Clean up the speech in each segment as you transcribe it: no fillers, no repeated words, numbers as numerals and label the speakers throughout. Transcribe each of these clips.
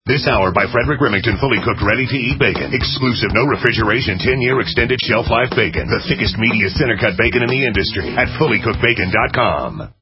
Speaker 1: This hour by Frederick Remington, fully cooked, ready-to-eat bacon. Exclusive, no refrigeration, 10-year extended shelf life bacon. The thickest, meatiest, center-cut bacon in the industry at fullycookedbacon.com.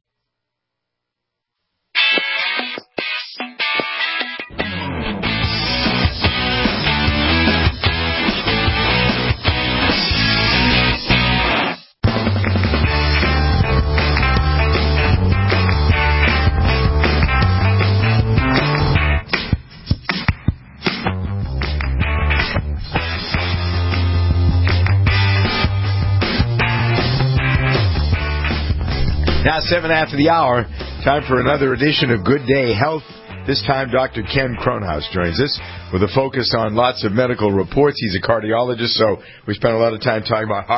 Speaker 2: Now, 7 after the hour, time for another edition of Good Day Health. This time, Dr. Ken Kronhaus joins us with a focus on lots of medical reports. He's a cardiologist, so we spent a lot of time talking about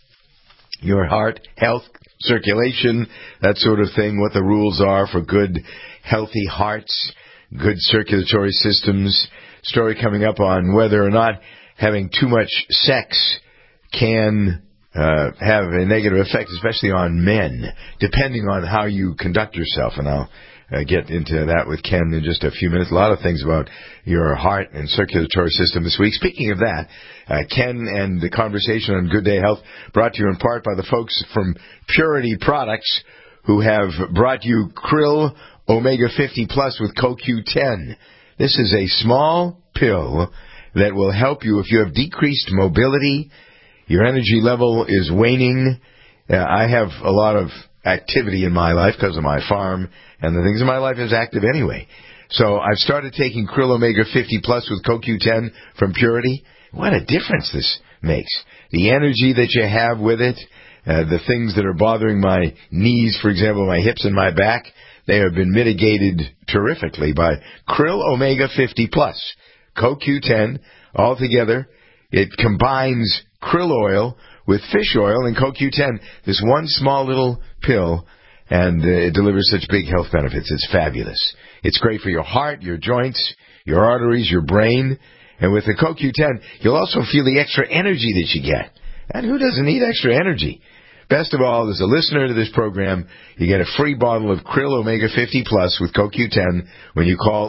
Speaker 2: your heart health, circulation, that sort of thing, what the rules are for good, healthy hearts, good circulatory systems. Story coming up on whether or not having too much sex can have a negative effect, especially on men, depending on how you conduct yourself. And I'll get into that with Ken in just a few minutes. A lot of things about your heart and circulatory system this week. Speaking of that, Ken and the conversation on Good Day Health brought to you in part by the folks from Purity Products, who have brought you Krill Omega 50 Plus with CoQ10. This is a small pill that will help you if you have decreased mobility, your energy level is waning. I have a lot of activity in my life because of my farm, and the things in my life is active anyway. So I've started taking Krill Omega 50 Plus with CoQ10 from Purity. What a difference this makes. The energy that you have with it, the things that are bothering my knees, for example, my hips and my back, they have been mitigated terrifically by Krill Omega 50 Plus. CoQ10 all together. It combines krill oil with fish oil and CoQ10, this one small little pill, and it delivers such big health benefits. It's fabulous. It's great for your heart, your joints, your arteries, your brain. And with the CoQ10, you'll also feel the extra energy that you get. And who doesn't need extra energy? Best of all, as a listener to this program, you get a free bottle of Krill Omega 50 Plus with CoQ10 when you call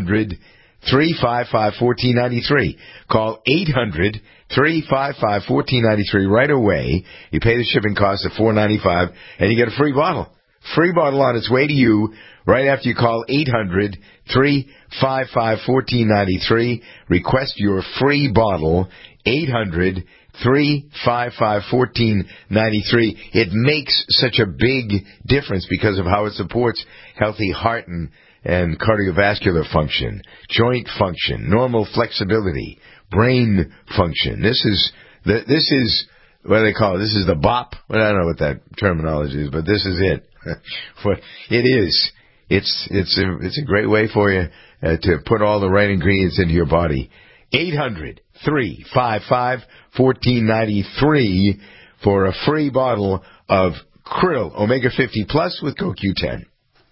Speaker 2: 800-355-1493. Call 800-355-1493 right away. You pay the shipping cost of $4.95, and you get a free bottle. Free bottle on its way to you right after you call 800-355-1493. Request your free bottle, 800-355-1493. It makes such a big difference because of how it supports healthy heart and cardiovascular function, joint function, normal flexibility, brain function. This is what do they call it? This is the BOP. Well, I don't know what that terminology is, but this is it. What it is. It's a great way for you to put all the right ingredients into your body. 800-355-1493 for a free bottle of Krill Omega 50 Plus with CoQ10.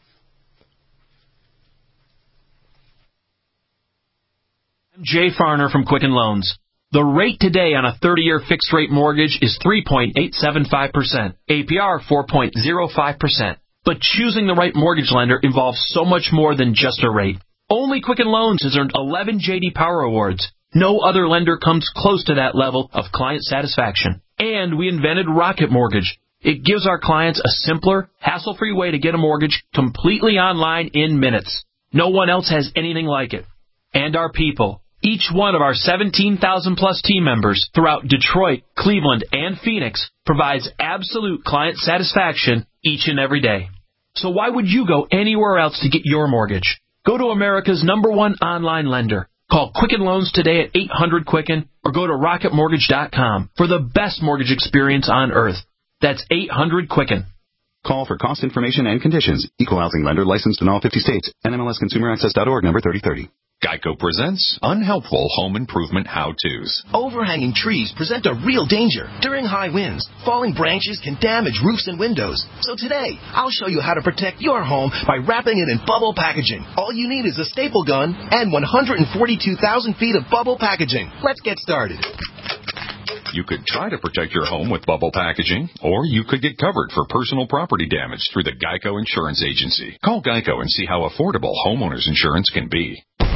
Speaker 3: I'm Jay Farner from Quicken Loans. The rate today on a 30-year fixed-rate mortgage is 3.875%, APR 4.05%. But choosing the right mortgage lender involves so much more than just a rate. Only Quicken Loans has earned 11 J.D. Power Awards. No other lender comes close to that level of client satisfaction. And we invented Rocket Mortgage. It gives our clients a simpler, hassle-free way to get a mortgage completely online in minutes. No one else has anything like it. And our people. Each one of our 17,000-plus team members throughout Detroit, Cleveland, and Phoenix provides absolute client satisfaction each and every day. So why would you go anywhere else to get your mortgage? Go to America's #1 online lender. Call Quicken Loans today at 800-QUICKEN or go to rocketmortgage.com for the best mortgage experience on earth. That's 800-QUICKEN.
Speaker 4: Call for cost information and conditions. Equal housing lender licensed in all 50 states. NMLSConsumerAccess.org number 3030.
Speaker 1: Geico presents Unhelpful Home Improvement How-Tos.
Speaker 5: Overhanging trees present a real danger. During high winds, falling branches can damage roofs and windows. So today, I'll show you how to protect your home by wrapping it in bubble packaging. All you need is a staple gun and 142,000 feet of bubble packaging. Let's get started.
Speaker 1: You could try to protect your home with bubble packaging, or you could get covered for personal property damage through the Geico Insurance Agency. Call Geico and see how affordable homeowners insurance can be.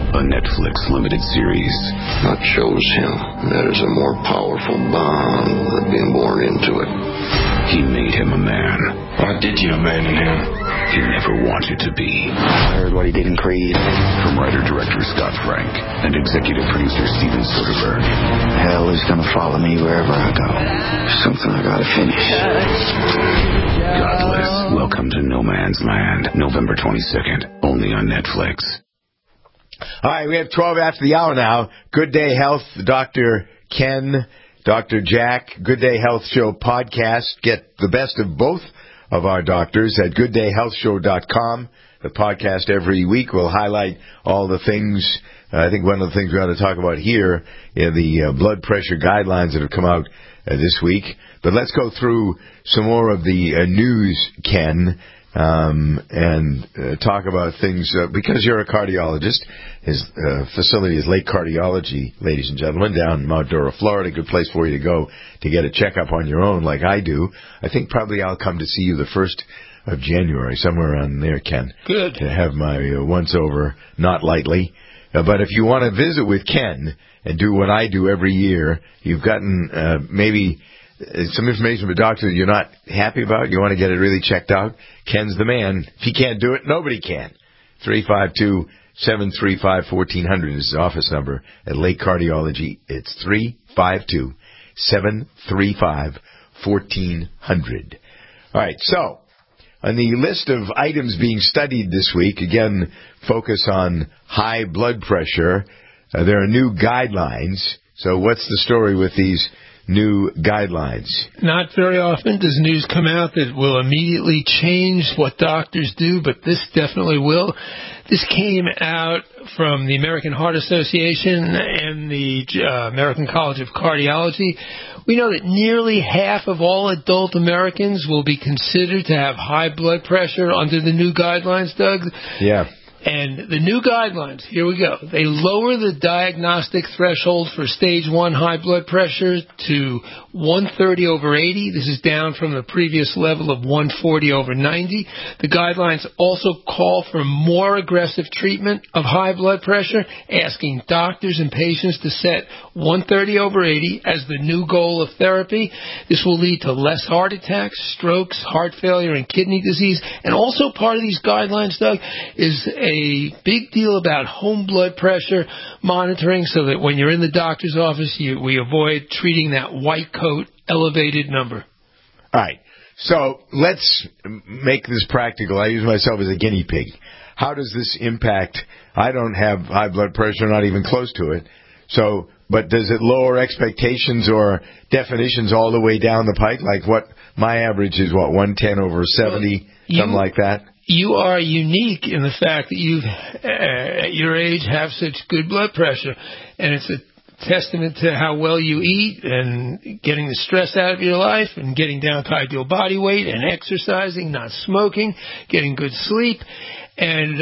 Speaker 4: a Netflix limited series.
Speaker 6: I chose him. That is a more powerful bond than being born into it.
Speaker 4: He made him a man.
Speaker 7: Why did you abandon him?
Speaker 4: He never wanted to be.
Speaker 8: I heard what he did in Creed.
Speaker 4: From writer-director Scott Frank and executive producer Steven Soderbergh.
Speaker 8: Hell is gonna follow me wherever I go. Something I gotta finish.
Speaker 4: Godless. Welcome to No Man's Land. November 22nd. Only on Netflix.
Speaker 2: All right, we have 12 after the hour now. Good Day Health, Dr. Ken, Dr. Jack, Good Day Health Show podcast. Get the best of both of our doctors at gooddayhealthshow.com. The podcast every week will highlight all the things. I think one of the things we ought to talk about here are the blood pressure guidelines that have come out this week. But let's go through some more of the news, Ken, and talk about things. Because you're a cardiologist, his facility is Lake Cardiology, ladies and gentlemen, down in Mount Dora, Florida. Good place for you to go to get a checkup on your own like I do. I think probably I'll come to see you the 1st of January, somewhere around there, Ken.
Speaker 9: Good.
Speaker 2: To have my once-over, not lightly. But if you want to visit with Ken and do what I do every year, you've gotten maybe some information from a doctor that you're not happy about, you want to get it really checked out, Ken's the man. If he can't do it, nobody can. 352-735-1400 is his office number at Lake Cardiology. It's 352-735-1400. All right, so on the list of items being studied this week, again, focus on high blood pressure. There are new guidelines. So what's the story with these new guidelines?
Speaker 9: Not very often does news come out that will immediately change what doctors do, but this definitely will. This came out from the American Heart Association and the American College of Cardiology. We know that nearly half of all adult Americans will be considered to have high blood pressure under the new guidelines, Doug.
Speaker 2: Yeah.
Speaker 9: And the new guidelines, here we go. They lower the diagnostic threshold for stage 1 high blood pressure to 130/80. This is down from the previous level of 140/90. The guidelines also call for more aggressive treatment of high blood pressure, asking doctors and patients to set 130/80 as the new goal of therapy. This will lead to less heart attacks, strokes, heart failure, and kidney disease. And also part of these guidelines, Doug, is a big deal about home blood pressure monitoring, so that when you're in the doctor's office, we avoid treating that white coat elevated number.
Speaker 2: All right. So let's make this practical. I use myself as a guinea pig. How does this impact? I don't have high blood pressure, not even close to it. So, but does it lower expectations or definitions all the way down the pike? Like what my average is, 110/70, something like that?
Speaker 9: You are unique in the fact that you, at your age, have such good blood pressure, and it's a testament to how well you eat and getting the stress out of your life and getting down to ideal body weight and exercising, not smoking, getting good sleep, and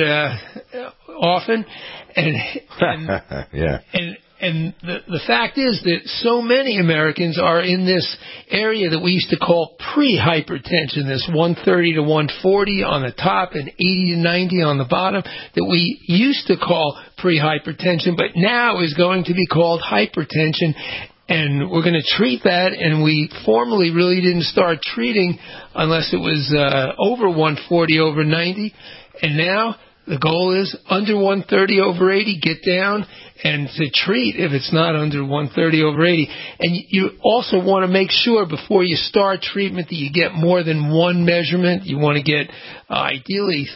Speaker 9: often, and
Speaker 2: yeah.
Speaker 9: And the fact is that so many Americans are in this area that we used to call pre-hypertension, this 130/140 on the top and 80/90 on the bottom, that we used to call pre-hypertension, but now is going to be called hypertension. And we're going to treat that, and we formerly really didn't start treating unless it was over 140/90, and now the goal is under 130/80, get down, and to treat if it's not under 130/80. And you also want to make sure before you start treatment that you get more than one measurement. You want to get ideally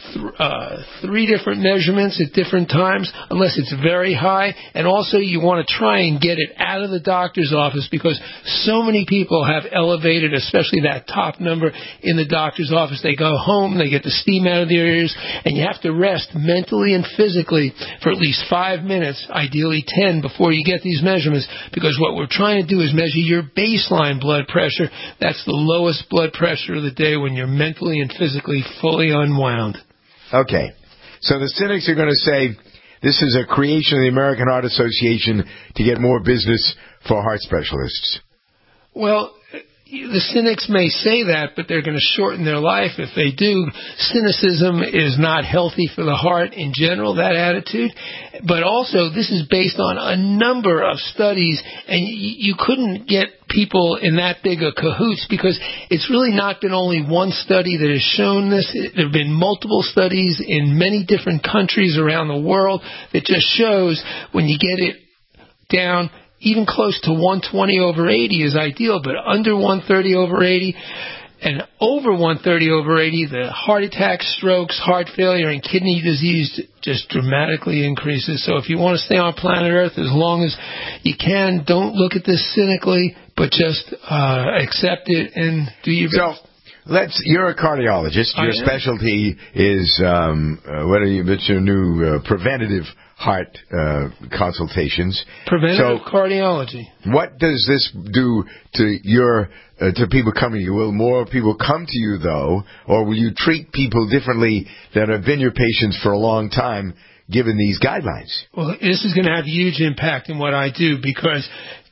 Speaker 9: 3 different measurements at different times, unless it's very high. And also you want to try and get it out of the doctor's office, because so many people have elevated, especially that top number in the doctor's office. They go home, they get the steam out of their ears, and you have to rest mentally and physically for at least 5 minutes, ideally 10, before you get these measurements, because what we're trying to do is measure your baseline blood pressure. That's the lowest blood pressure of the day when you're mentally and physically fully unwound.
Speaker 2: Okay. So the cynics are going to say this is a creation of the American Heart Association to get more business for heart specialists.
Speaker 9: Well, the cynics may say that, but they're going to shorten their life if they do. Cynicism is not healthy for the heart in general, that attitude. But also, this is based on a number of studies, and you couldn't get people in that big a cahoots because it's really not been only one study that has shown this. There have been multiple studies in many different countries around the world that just shows when you get it down, even close to 120/80 is ideal, but under 130/80 and over 130/80, the heart attack, strokes, heart failure, and kidney disease just dramatically increases. So if you want to stay on planet Earth as long as you can, don't look at this cynically, but just accept it and do your best.
Speaker 2: You're a cardiologist. Your specialty is, what's your new preventative heart consultations.
Speaker 9: Preventative cardiology.
Speaker 2: What does this do to to people coming to you? Will more people come to you, though, or will you treat people differently that have been your patients for a long time, given these guidelines?
Speaker 9: Well, this is going to have huge impact in what I do, because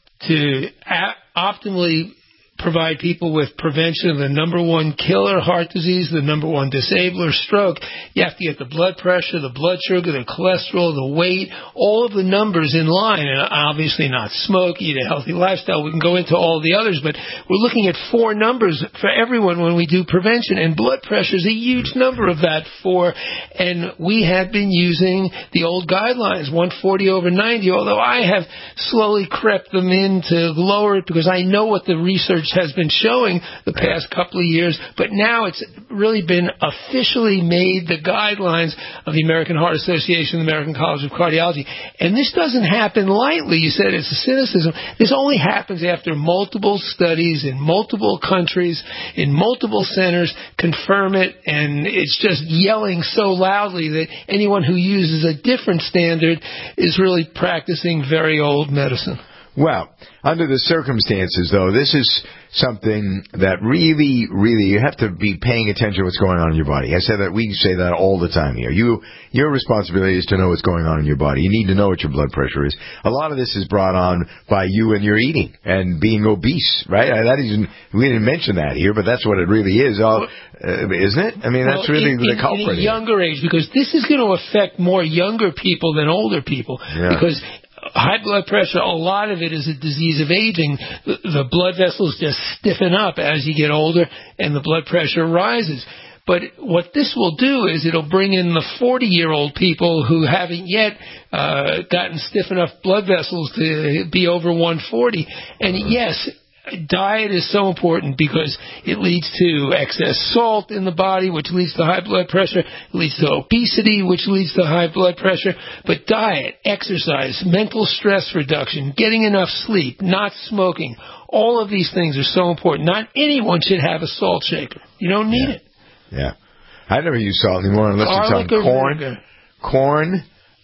Speaker 9: to optimally provide people with prevention of the number one killer, heart disease, the number one disabler, stroke, you have to get the blood pressure, the blood sugar, the cholesterol, the weight, all of the numbers in line, and obviously not smoke, eat a healthy lifestyle. We can go into all the others, but we're looking at 4 numbers for everyone when we do prevention, and blood pressure is a huge number of that 4, and we have been using the old guidelines, 140/90, although I have slowly crept them in to lower it because I know what the research has been showing the past couple of years, but now it's really been officially made the guidelines of the American Heart Association, the American College of Cardiology. And this doesn't happen lightly. You said it's a cynicism. This only happens after multiple studies in multiple countries, in multiple centers confirm it, and it's just yelling so loudly that anyone who uses a different standard is really practicing very old medicine.
Speaker 2: Well, under the circumstances, though, this is something that really, really, you have to be paying attention to what's going on in your body. We say that all the time here. Your responsibility is to know what's going on in your body. You need to know what your blood pressure is. A lot of this is brought on by you and your eating and being obese, right? We didn't mention that here, but that's what it really is, isn't it? I mean, that's really the culprit.
Speaker 9: In a younger age, because this is going to affect more younger people than older people. Yeah. Because high blood pressure, a lot of it is a disease of aging. The blood vessels just stiffen up as you get older and the blood pressure rises. But what this will do is it'll bring in the 40-year-old people who haven't yet gotten stiff enough blood vessels to be over 140. And yes, diet is so important because it leads to excess salt in the body, which leads to high blood pressure. It leads to obesity, which leads to high blood pressure. But diet, exercise, mental stress reduction, getting enough sleep, not smoking, all of these things are so important. Not anyone should have a salt shaker. You don't need it.
Speaker 2: Yeah. I never use salt anymore unless it's on corn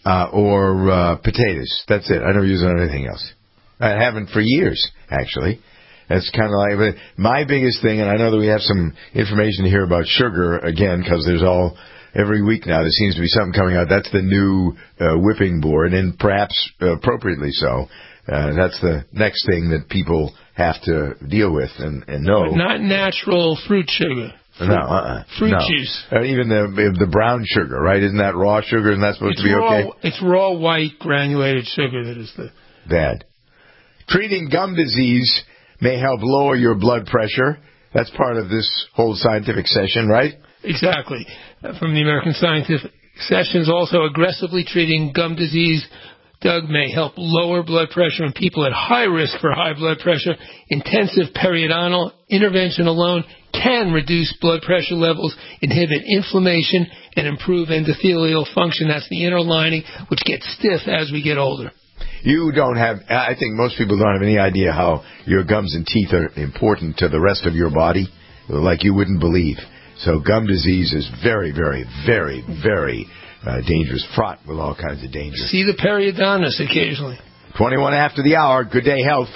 Speaker 2: or potatoes. That's it. I never use it on anything else. I haven't for years, actually. That's kind of like my biggest thing, and I know that we have some information here about sugar, again, because every week now there seems to be something coming out. That's the new whipping board, and perhaps appropriately so. That's the next thing that people have to deal with and know.
Speaker 9: But not natural fruit sugar. Fruit juice.
Speaker 2: Even the brown sugar, right? Isn't that raw sugar? Isn't that supposed to be okay?
Speaker 9: It's raw white granulated sugar that is the
Speaker 2: bad. Treating gum disease may help lower your blood pressure. That's part of this whole scientific session, right?
Speaker 9: Exactly. From the American Scientific Sessions, also aggressively treating gum disease, Doug, may help lower blood pressure in people at high risk for high blood pressure. Intensive periodontal intervention alone can reduce blood pressure levels, inhibit inflammation, and improve endothelial function. That's the inner lining, which gets stiff as we get older.
Speaker 2: I think most people don't have any idea how your gums and teeth are important to the rest of your body, like you wouldn't believe. So gum disease is very, very, very, very dangerous, fraught with all kinds of dangers.
Speaker 9: See the periodontist occasionally.
Speaker 2: 21 after the hour. Good Day Health.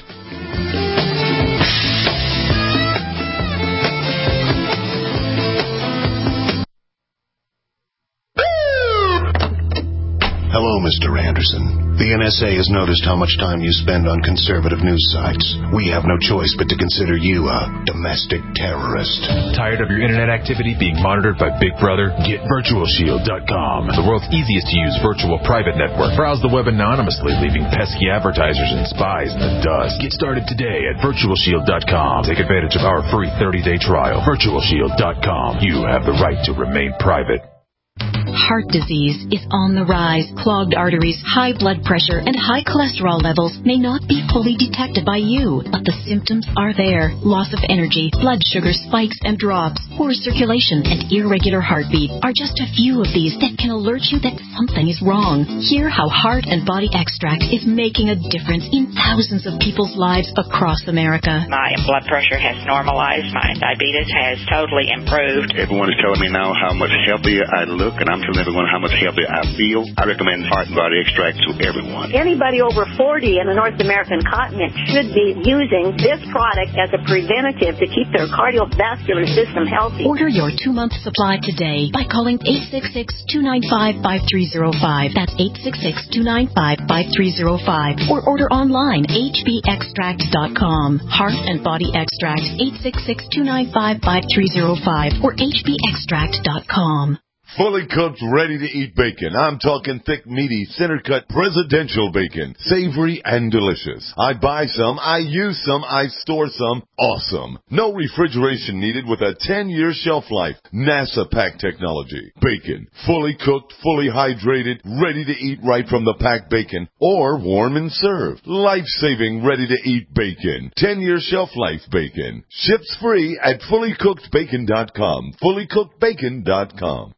Speaker 1: Hello, Mr. Rand. Anderson. The NSA has noticed how much time you spend on conservative news sites. We have no choice but to consider you a domestic terrorist.
Speaker 10: Tired of your internet activity being monitored by Big Brother? Get VirtualShield.com, the world's easiest to use virtual private network. Browse the web anonymously, leaving pesky advertisers and spies in the dust. Get started today at VirtualShield.com. Take advantage of our free 30-day trial. VirtualShield.com. You have the right to remain private.
Speaker 11: Heart disease is on the rise. Clogged arteries, high blood pressure, and high cholesterol levels may not be fully detected by you, but the symptoms are there. Loss of energy, blood sugar spikes and drops, poor circulation, and irregular heartbeat are just a few of these that can alert you that something is wrong. Hear how Heart and Body Extract is making a difference in thousands of people's lives across America.
Speaker 12: My blood pressure has normalized. My diabetes has totally improved.
Speaker 13: Everyone is telling me now how much healthier I look, and I'm telling everyone how much healthier I feel. I recommend Heart and Body Extract to everyone.
Speaker 14: Anybody over 40 in the North American continent should be using this product as a preventative to keep their cardiovascular system healthy.
Speaker 11: Order your 2-month supply today by calling 866-295-5305. That's 866-295-5305. Or order online, hbextract.com. Heart and Body Extract, 866-295-5305 or hbextract.com.
Speaker 15: Fully cooked, ready-to-eat bacon. I'm talking thick, meaty, center-cut, presidential bacon. Savory and delicious. I buy some, I use some, I store some. Awesome. No refrigeration needed with a 10-year shelf life. NASA pack technology. Bacon. Fully cooked, fully hydrated, ready to eat right from the packed bacon. Or warm and served. Life-saving, ready-to-eat bacon. 10-year shelf life bacon. Ships free at fullycookedbacon.com. Fullycookedbacon.com.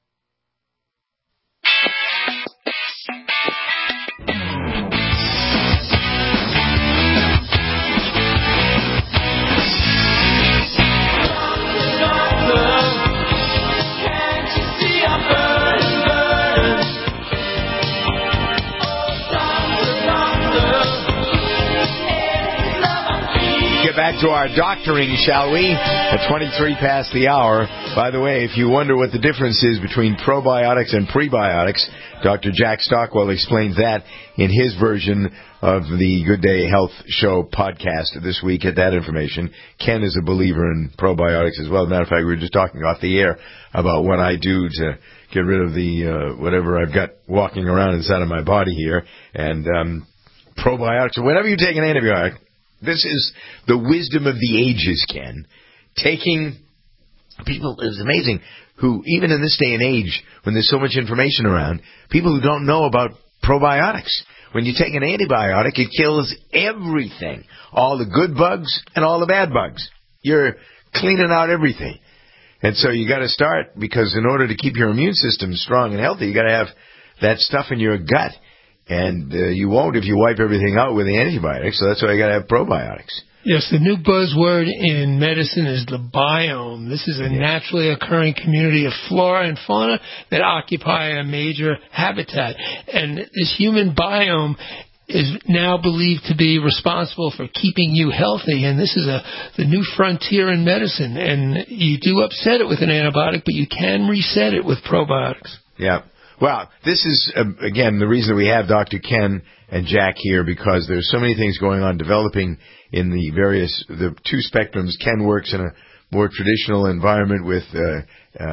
Speaker 2: Back to our doctoring, shall we? At 23 past the hour. By the way, if you wonder what the difference is between probiotics and prebiotics, Dr. Jack Stockwell explains that in his version of the Good Day Health Show podcast this week. Get that information. Ken is a believer in probiotics as well. As a matter of fact, we were just talking off the air about what I do to get rid of the whatever I've got walking around inside of my body here. And probiotics, or whenever you take an antibiotic, this is the wisdom of the ages, Ken. Taking people, it's amazing, who, even in this day and age, when there's so much information around, people who don't know about probiotics. When you take an antibiotic, it kills everything. All the good bugs and all the bad bugs. You're cleaning out everything. And so you got to start, because in order to keep your immune system strong and healthy, you got to have that stuff in your gut. And you won't if you wipe everything out with the antibiotics, so that's why you got to have probiotics.
Speaker 9: Yes, the new buzzword in medicine is the biome. This is a naturally occurring community of flora and fauna that occupy a major habitat. And this human biome is now believed to be responsible for keeping you healthy. And this is the new frontier in medicine. And you do upset it with an antibiotic, but you can reset it with probiotics.
Speaker 2: Yeah. Well, this is, again, the reason we have Dr. Ken and Jack here, because there's so many things going on developing in the two spectrums. Ken works in a more traditional environment with a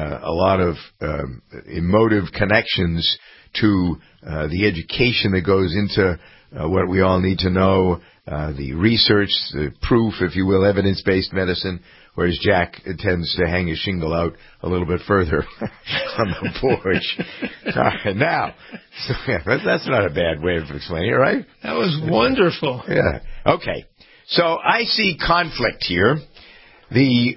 Speaker 2: lot of emotive connections to the education that goes into what we all need to know, the research, the proof, if you will, evidence-based medicine, whereas Jack tends to hang his shingle out a little bit further on the porch. All right, now, so, yeah, that's not a bad way of explaining it, right?
Speaker 9: That was wonderful.
Speaker 2: Yeah. Okay. So I see conflict here. The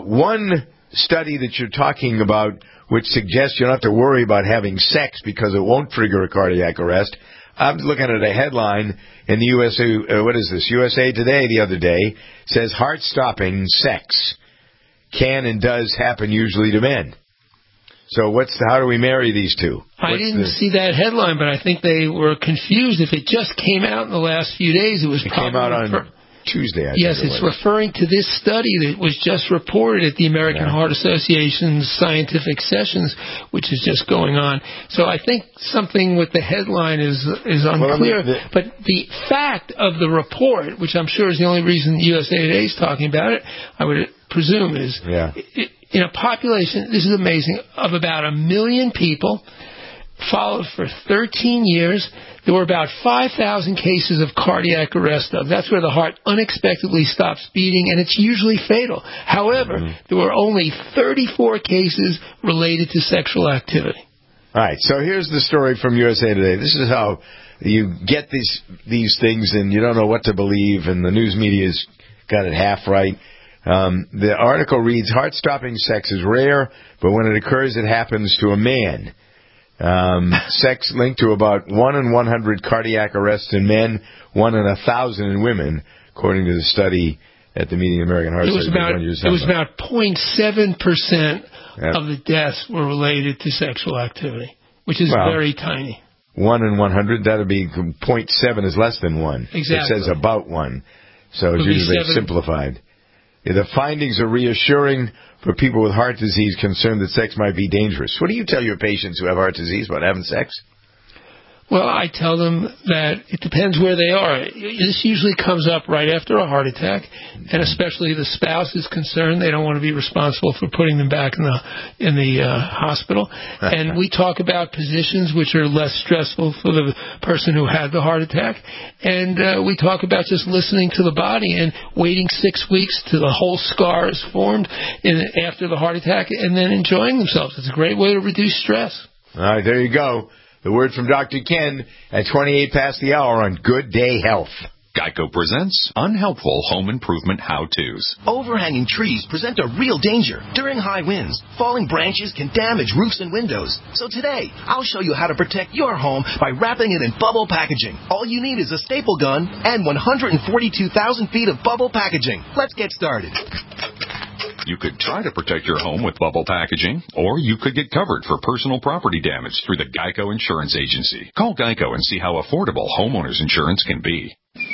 Speaker 2: one study that you're talking about, which suggests you don't have to worry about having sex because it won't trigger a cardiac arrest, I'm looking at a headline in the USA, what is this, USA Today the other day, says heart-stopping sex can and does happen usually to men. So how do we marry these two?
Speaker 9: I didn't see that headline, but I think they were confused. If it just came out in the last few days, it was probably...
Speaker 2: Came out on Tuesday, I
Speaker 9: Yes,
Speaker 2: think
Speaker 9: it's referring to this study that was just reported at the American Heart Association's scientific sessions, which is just going on. So I think something with the headline is unclear. But the fact of the report, which I'm sure is the only reason USA Today is talking about it, I would presume is in a population, this is amazing, of about 1 million people, followed for 13 years, there were about 5,000 cases of cardiac arrest. That's where the heart unexpectedly stops beating, and it's usually fatal. However, there were only 34 cases related to sexual activity.
Speaker 2: All right, so here's the story from USA Today. This is how you get these things, and you don't know what to believe, and the news media's got it half right. The article reads, heart-stopping sex is rare, but when it occurs, it happens to a man. Sex linked to about 1 in 100 cardiac arrests in men, 1 in 1,000 in women, according to the study at the meeting of the American Heart Association.
Speaker 9: It was about 0.7% of the deaths were related to sexual activity, which is very tiny.
Speaker 2: 1 in 100, that would be 0.7 is less than 1.
Speaker 9: Exactly.
Speaker 2: It says about 1, so it's usually simplified. The findings are reassuring for people with heart disease concerned that sex might be dangerous. What do you tell your patients who have heart disease about having sex?
Speaker 9: Well, I tell them that it depends where they are. This usually comes up right after a heart attack, and especially the spouse is concerned. They don't want to be responsible for putting them back in the hospital. And we talk about positions which are less stressful for the person who had the heart attack. And we talk about just listening to the body and waiting 6 weeks till the whole scar is formed after the heart attack, and then enjoying themselves. It's a great way to reduce stress.
Speaker 2: All right, there you go. The word from Dr. Ken at 28 past the hour on Good Day Health.
Speaker 16: Geico presents unhelpful home improvement how-tos.
Speaker 5: Overhanging trees present a real danger. During high winds, falling branches can damage roofs and windows. So today, I'll show you how to protect your home by wrapping it in bubble packaging. All you need is a staple gun and 142,000 feet of bubble packaging. Let's get started.
Speaker 16: You could try to protect your home with bubble packaging, or you could get covered for personal property damage through the Geico Insurance Agency. Call Geico and see how affordable homeowners insurance can be.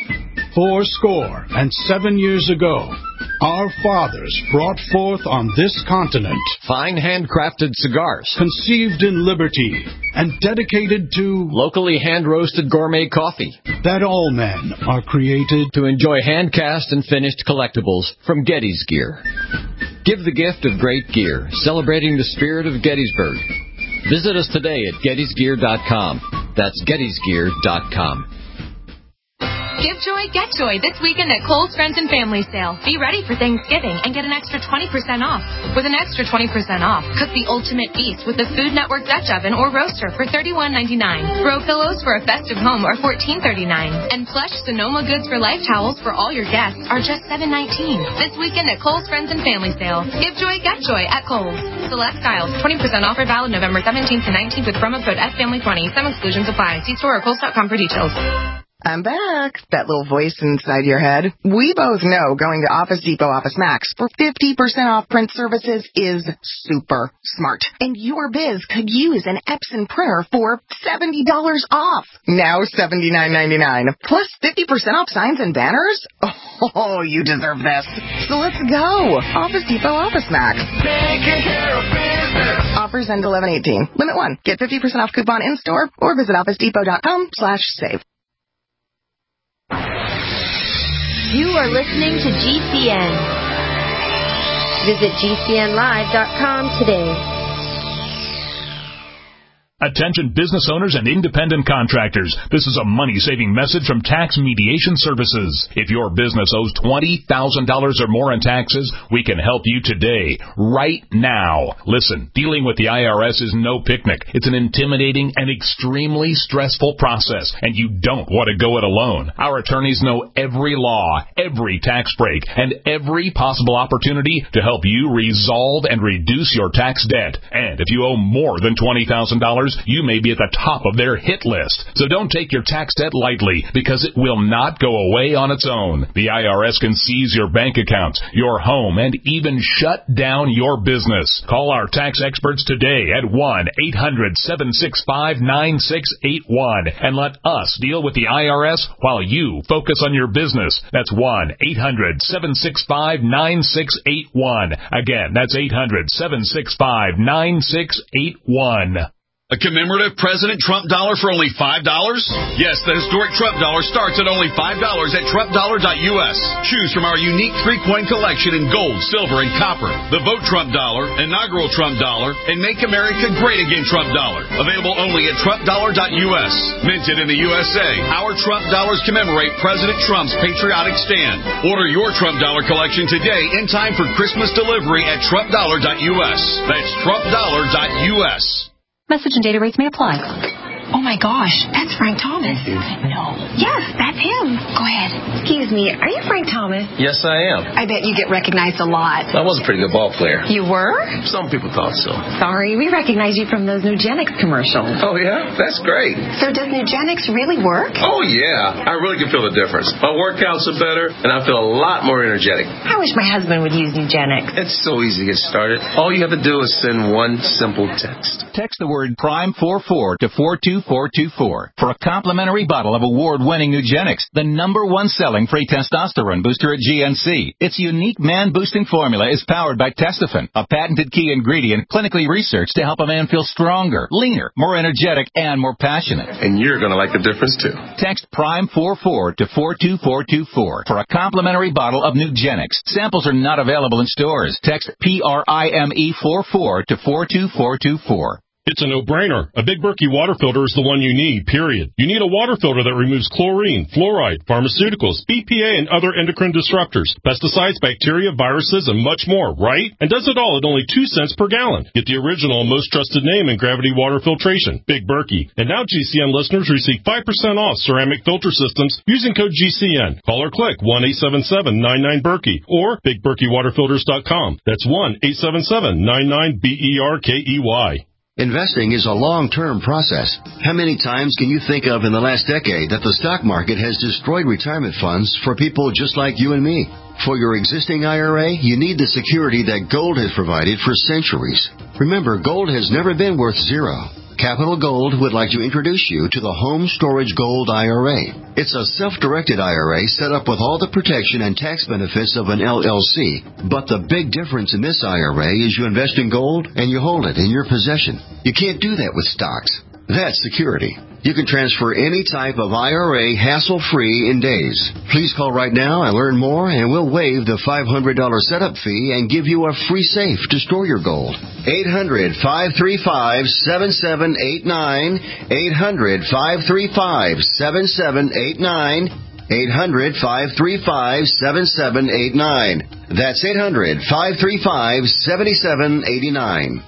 Speaker 17: 7 years ago, our fathers brought forth on this continent
Speaker 18: fine handcrafted cigars,
Speaker 17: conceived in liberty and dedicated to
Speaker 18: locally hand-roasted gourmet coffee,
Speaker 17: that all men are created
Speaker 18: to enjoy hand-cast and finished collectibles from Getty's Gear. Give the gift of great gear, celebrating the spirit of Gettysburg. Visit us today at GettysGear.com. That's GettysGear.com.
Speaker 19: Give joy, get joy this weekend at Kohl's Friends and Family Sale. Be ready for Thanksgiving and get an extra 20% off. With an extra 20% off, cook the ultimate feast with the Food Network Dutch Oven or Roaster for $31.99. Throw pillows for a festive home are $14.39. And plush Sonoma Goods for Life towels for all your guests are just $7.19. This weekend at Kohl's Friends and Family Sale. Give joy, get joy at Kohl's. Select styles. 20% offer valid November 17th to 19th with promo code FFamily20. Some exclusions apply. See store or Kohl's.com for details.
Speaker 20: I'm back. That little voice inside your head. We both know going to Office Depot Office Max for 50% off print services is super smart. And your biz could use an Epson printer for $70 off. Now $79.99. Plus 50% off signs and banners? Oh, you deserve this. So let's go. Office Depot Office Max. Taking care of business. Offers end 11/18. Limit 1. Get 50% off coupon in-store or visit OfficeDepot.com/save.
Speaker 21: You are listening to GCN. Visit GCNlive.com today.
Speaker 22: Attention business owners and independent contractors. This is a money-saving message from Tax Mediation Services. If your business owes $20,000 or more in taxes, we can help you today, right now. Listen, dealing with the IRS is no picnic. It's an intimidating and extremely stressful process, and you don't want to go it alone. Our attorneys know every law, every tax break, and every possible opportunity to help you resolve and reduce your tax debt. And if you owe more than $20,000, customers, you may be at the top of their hit list. So don't take your tax debt lightly, because it will not go away on its own. The IRS can seize your bank accounts, your home, and even shut down your business. Call our tax experts today at 1-800-765-9681 and let us deal with the IRS while you focus on your business. That's 1-800-765-9681. Again, that's 800-765-9681.
Speaker 3: A commemorative President Trump dollar for only $5? Yes, the historic Trump dollar starts at only $5 at TrumpDollar.us. Choose from our unique 3-coin collection in gold, silver, and copper. The Vote Trump dollar, inaugural Trump dollar, and Make America Great Again Trump dollar. Available only at TrumpDollar.us. Minted in the USA, our Trump dollars commemorate President Trump's patriotic stand. Order your Trump dollar collection today in time for Christmas delivery at TrumpDollar.us. That's TrumpDollar.us.
Speaker 6: Message and data rates may apply.
Speaker 23: Oh my gosh, that's Frank Thomas.
Speaker 6: No.
Speaker 23: Yes, that's him. Go ahead. Excuse me, are you Frank Thomas?
Speaker 24: Yes, I am.
Speaker 23: I bet you get recognized a lot.
Speaker 24: I was a pretty good ball player.
Speaker 23: You were?
Speaker 24: Some people thought so.
Speaker 23: Sorry, we recognize you from those Nugenics commercials.
Speaker 24: Oh, yeah? That's great.
Speaker 23: So does Nugenics really work?
Speaker 24: Oh, yeah. I really can feel the difference. My workouts are better, and I feel a lot more energetic.
Speaker 23: I wish my husband would use Nugenics.
Speaker 24: It's so easy to get started. All you have to do is send one simple text.
Speaker 25: Text the word PRIME44 to 42424 for a complimentary bottle of award-winning Nugenics, the #1 selling free testosterone booster at GNC. Its unique man-boosting formula is powered by Testofen, a patented key ingredient clinically researched to help a man feel stronger, leaner, more energetic, and more passionate.
Speaker 24: And you're going to like the difference, too.
Speaker 25: Text PRIME44 to 42424 for a complimentary bottle of Nugenics. Samples are not available in stores. Text PRIME44 to 42424.
Speaker 26: It's a no-brainer. A Big Berkey water filter is the one you need, period. You need a water filter that removes chlorine, fluoride, pharmaceuticals, BPA, and other endocrine disruptors, pesticides, bacteria, viruses, and much more, right? And does it all at only 2 cents per gallon. Get the original and most trusted name in gravity water filtration, Big Berkey. And now GCN listeners receive 5% off ceramic filter systems using code GCN. Call or click 1-877-99-BERKEY or BigBerkeyWaterFilters.com. That's 1-877-99-BERKEY.
Speaker 27: Investing is a long-term process. How many times can you think of in the last decade that the stock market has destroyed retirement funds for people just like you and me? For your existing IRA, you need the security that gold has provided for centuries. Remember, gold has never been worth zero. Capital Gold would like to introduce you to the Home Storage Gold IRA. It's a self-directed IRA set up with all the protection and tax benefits of an LLC. But the big difference in this IRA is you invest in gold and you hold it in your possession. You can't do that with stocks. That's security. You can transfer any type of IRA hassle-free in days. Please call right now and learn more, and we'll waive the $500 setup fee and give you a free safe to store your gold. 800-535-7789. 800-535-7789. 800-535-7789. That's 800-535-7789.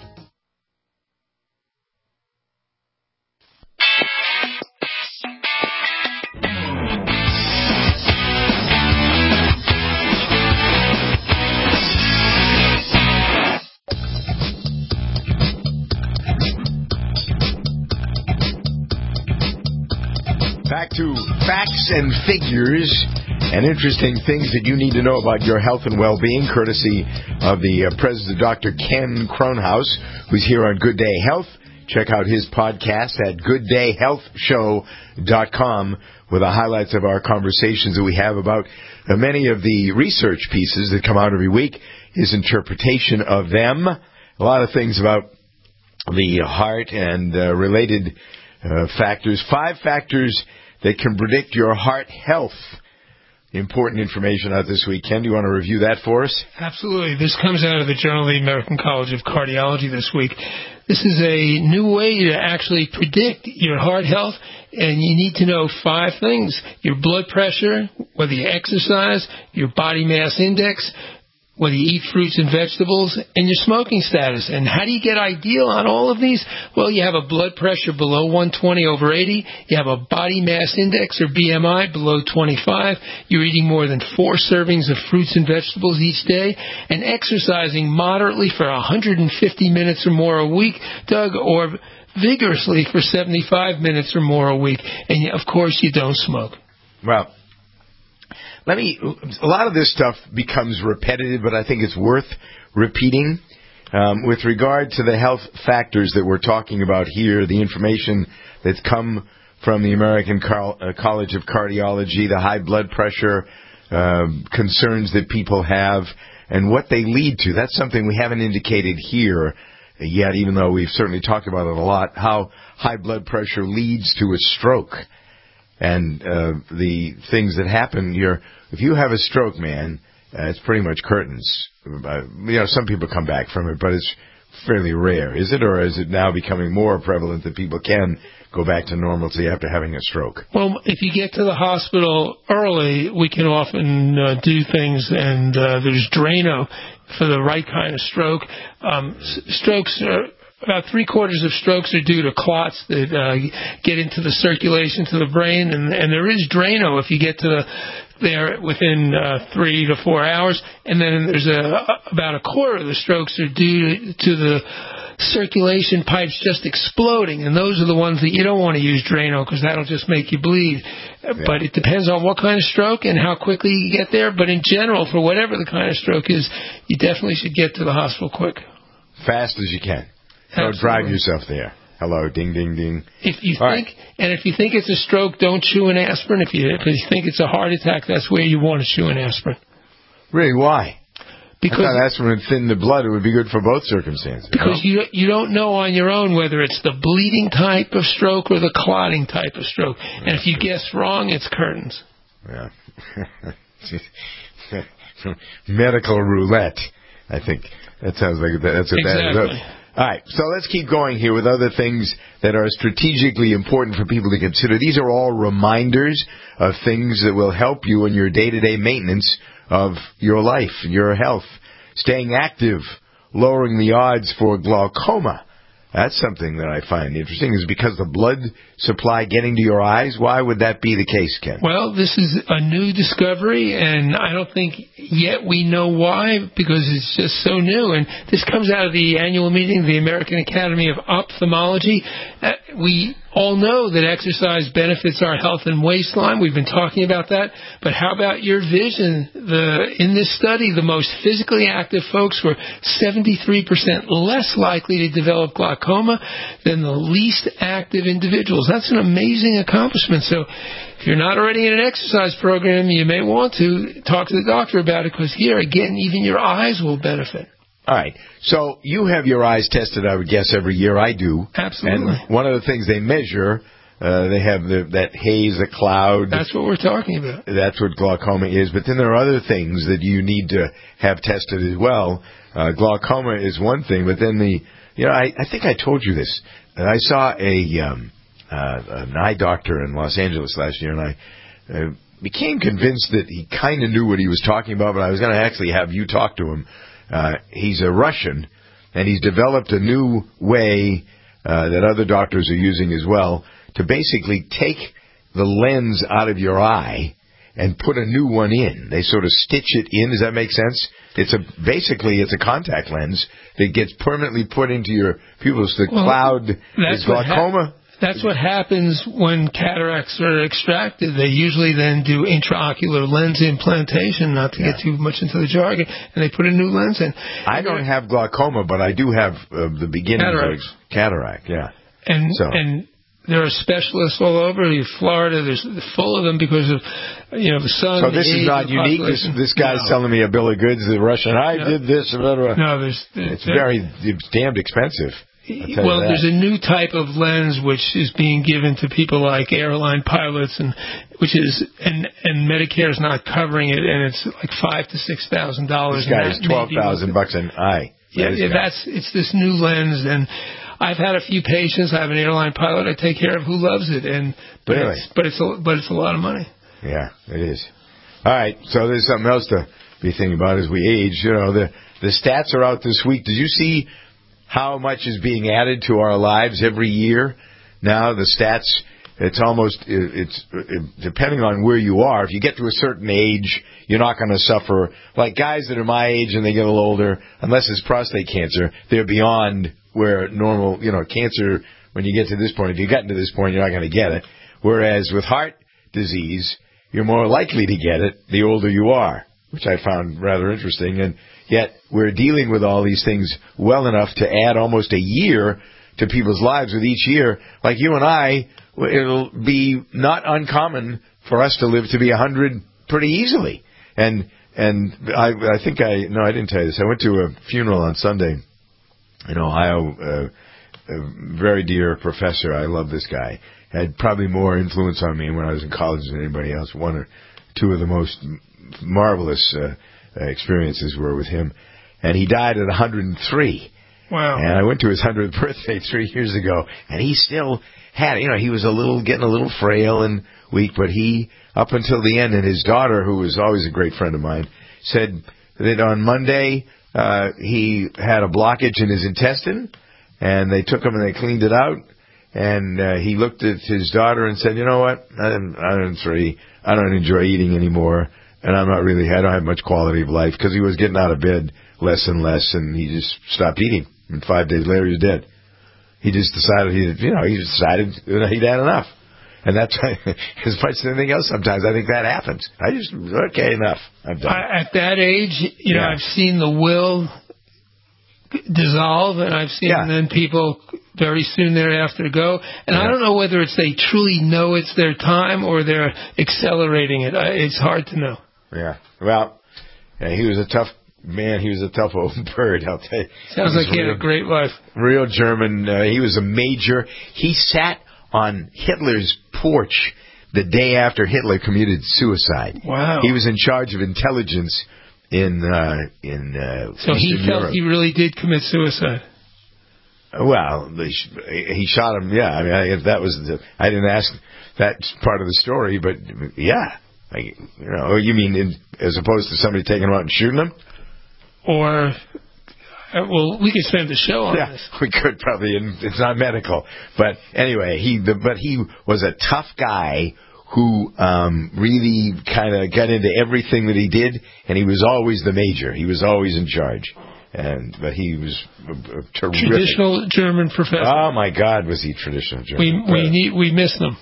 Speaker 2: Back to facts and figures and interesting things that you need to know about your health and well-being, courtesy of the President, Dr. Ken Kronhaus, who's here on Good Day Health. Check out his podcast at gooddayhealthshow.com with the highlights of our conversations that we have about many of the research pieces that come out every week, his interpretation of them, a lot of things about the heart and related factors. 5 factors that can predict your heart health. Important information out this week. Ken, do you want to review that for us?
Speaker 9: Absolutely. This comes out of the Journal of the American College of Cardiology this week. This is a new way to actually predict your heart health, and you need to know 5 things. Your blood pressure, whether you exercise, your body mass index, whether you eat fruits and vegetables, and your smoking status. And how do you get ideal on all of these? Well, you have a blood pressure below 120/80. You have a body mass index, or BMI, below 25. You're eating more than 4 servings of fruits and vegetables each day. And exercising moderately for 150 minutes or more a week, Doug, or vigorously for 75 minutes or more a week. And, of course, you don't smoke.
Speaker 2: Well, a lot of this stuff becomes repetitive, but I think it's worth repeating. With regard to the health factors that we're talking about here, the information that's come from the American College of Cardiology, the high blood pressure concerns that people have, and what they lead to. That's something we haven't indicated here yet, even though we've certainly talked about it a lot, how high blood pressure leads to a stroke. And the things that happen here, if you have a stroke, man, it's pretty much curtains. Some people come back from it, but it's fairly rare. Is it, or is it now becoming more prevalent that people can go back to normalcy after having a stroke?
Speaker 9: Well, if you get to the hospital early, we can often do things, and there's Drano for the right kind of stroke. Strokes are... About 3/4 of strokes are due to clots that get into the circulation to the brain, and there is Drano if you get to there within 3 to 4 hours. And then there's about 1/4 of the strokes are due to the circulation pipes just exploding, and those are the ones that you don't want to use Drano because that'll just make you bleed. Yeah. But it depends on what kind of stroke and how quickly you get there. But in general, for whatever the kind of stroke is, you definitely should get to the hospital quick.
Speaker 2: Fast as you can. Don't drive yourself there. Hello, ding, ding, ding.
Speaker 9: If you think it's a stroke, don't chew an aspirin. If you think it's a heart attack, that's where you want to chew an aspirin.
Speaker 2: Really? Why?
Speaker 9: Because
Speaker 2: I thought aspirin would thin the blood. It would be good for both circumstances.
Speaker 9: Because you don't know on your own whether it's the bleeding type of stroke or the clotting type of stroke. And if you guess wrong, it's curtains.
Speaker 2: Yeah. Medical roulette. I think that sounds like that's what that is. All right, so let's keep going here with other things that are strategically important for people to consider. These are all reminders of things that will help you in your day-to-day maintenance of your life, your health. Staying active, lowering the odds for glaucoma. That's something that I find interesting, is because the blood supply getting to your eyes. Why would that be the case, Ken?
Speaker 9: Well, this is a new discovery, and I don't think yet we know why, because it's just so new. And this comes out of the annual meeting of the American Academy of Ophthalmology. We all know that exercise benefits our health and waistline. We've been talking about that. But how about your vision? In this study, the most physically active folks were 73% less likely to develop glaucoma than the least active individuals. That's an amazing accomplishment. So if you're not already in an exercise program, you may want to talk to the doctor about it, because here, again, even your eyes will benefit.
Speaker 2: All right. So you have your eyes tested, I would guess, every year. I do.
Speaker 9: Absolutely.
Speaker 2: And one of the things they measure, they have that haze, the cloud.
Speaker 9: That's what we're talking about.
Speaker 2: That's what glaucoma is. But then there are other things that you need to have tested as well. Glaucoma is one thing, but then I think I told you this. I saw an eye doctor in Los Angeles last year, and I became convinced that he kind of knew what he was talking about, but I was going to actually have you talk to him. He's a Russian, and he's developed a new way that other doctors are using as well to basically take the lens out of your eye and put a new one in. They sort of stitch it in. Does that make sense? It's a contact lens that gets permanently put into your pupils. The cloud is glaucoma.
Speaker 9: That's what happens when cataracts are extracted. They usually then do intraocular lens implantation, not to get too much into the jargon, and they put a new lens in.
Speaker 2: I don't have glaucoma, but I do have the beginning of cataract,
Speaker 9: And there are specialists all over Florida. There's full of them because of the sun.
Speaker 2: So this is not unique. This guy's selling me a bill of goods. The Russian, I did this.
Speaker 9: No,
Speaker 2: it's damned expensive.
Speaker 9: Well, there's a new type of lens which is being given to people like airline pilots, and Medicare is not covering it, and it's like $5,000 to $6,000.
Speaker 2: This guy is $12,000 an eye.
Speaker 9: It's this new lens, and I've had a few patients. I have an airline pilot I take care of who loves it, but it's a lot of money.
Speaker 2: Yeah, it is. All right, so there's something else to be thinking about as we age. The stats are out this week. Did you see how much is being added to our lives every year? Now the stats, it's depending on where you are. If you get to a certain age, you're not going to suffer. Like guys that are my age and they get a little older, unless it's prostate cancer, they're beyond where normal, cancer when you get to this point. If you've gotten to this point, you're not going to get it. Whereas with heart disease, you're more likely to get it the older you are, which I found rather interesting. And yet we're dealing with all these things well enough to add almost a year to people's lives with each year. Like you and I, it'll be not uncommon for us to live to be 100 pretty easily. And I didn't tell you this. I went to a funeral on Sunday in Ohio. A very dear professor. I love this guy. Had probably more influence on me when I was in college than anybody else. One or two of the most marvelous experiences were with him. And he died at 103.
Speaker 9: Wow.
Speaker 2: And I went to his 100th birthday 3 years ago, and he still had, he was getting a little frail and weak, but he, up until the end, and his daughter, who was always a great friend of mine, said that on Monday he had a blockage in his intestine, and they took him and they cleaned it out, and he looked at his daughter and said, you know what, I'm 3, I don't enjoy eating anymore, and I don't have much quality of life, because he was getting out of bed less and less, and he just stopped eating. And 5 days later, he was dead. He just decided he'd had enough. And that's as much as anything else. Sometimes I think that happens. Enough. I'm done.
Speaker 9: At that age, I've seen the will dissolve, and I've seen then people very soon thereafter go. And I don't know whether it's they truly know it's their time or they're accelerating it. It's hard to know.
Speaker 2: Yeah. Well, he was a tough man. He was a tough old bird, I'll tell you.
Speaker 9: Sounds like he had a great life.
Speaker 2: Real German. He was a major. He sat on Hitler's porch the day after Hitler committed suicide.
Speaker 9: Wow.
Speaker 2: He was in charge of intelligence in
Speaker 9: so he
Speaker 2: Eastern
Speaker 9: felt
Speaker 2: Europe.
Speaker 9: he really did commit suicide.
Speaker 2: Well, he shot him. Yeah, I didn't ask that part of the story, but yeah, you mean as opposed to somebody taking him out and shooting him?
Speaker 9: Or, we could spend the show on this.
Speaker 2: We could probably. It's not medical, but anyway, he was a tough guy who really kind of got into everything that he did, and he was always the major. He was always in charge, but he was a terrific
Speaker 9: traditional German professor.
Speaker 2: Oh my God, was he traditional German?
Speaker 9: We miss them.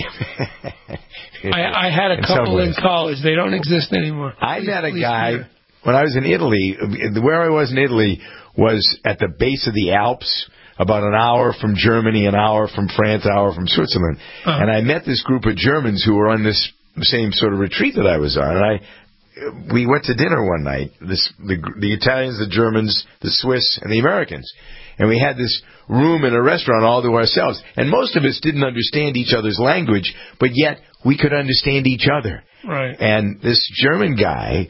Speaker 9: I had a couple in college. They don't exist anymore.
Speaker 2: I met a guy. When I was in Italy, where I was in Italy was at the base of the Alps, about an hour from Germany, an hour from France, an hour from Switzerland. Uh-huh. And I met this group of Germans who were on this same sort of retreat that I was on. And we went to dinner one night, the Italians, the Germans, the Swiss, and the Americans. And we had this room in a restaurant all to ourselves. And most of us didn't understand each other's language, but yet we could understand each other.
Speaker 9: Right.
Speaker 2: And this German guy,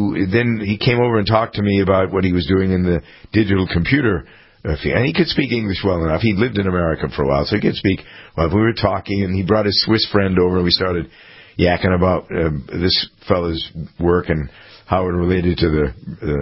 Speaker 2: he came over and talked to me about what he was doing in the digital computer field. And he could speak English well enough. He'd lived in America for a while, so he could speak. Well, we were talking, and he brought his Swiss friend over, and we started yakking about this fellow's work and how it related to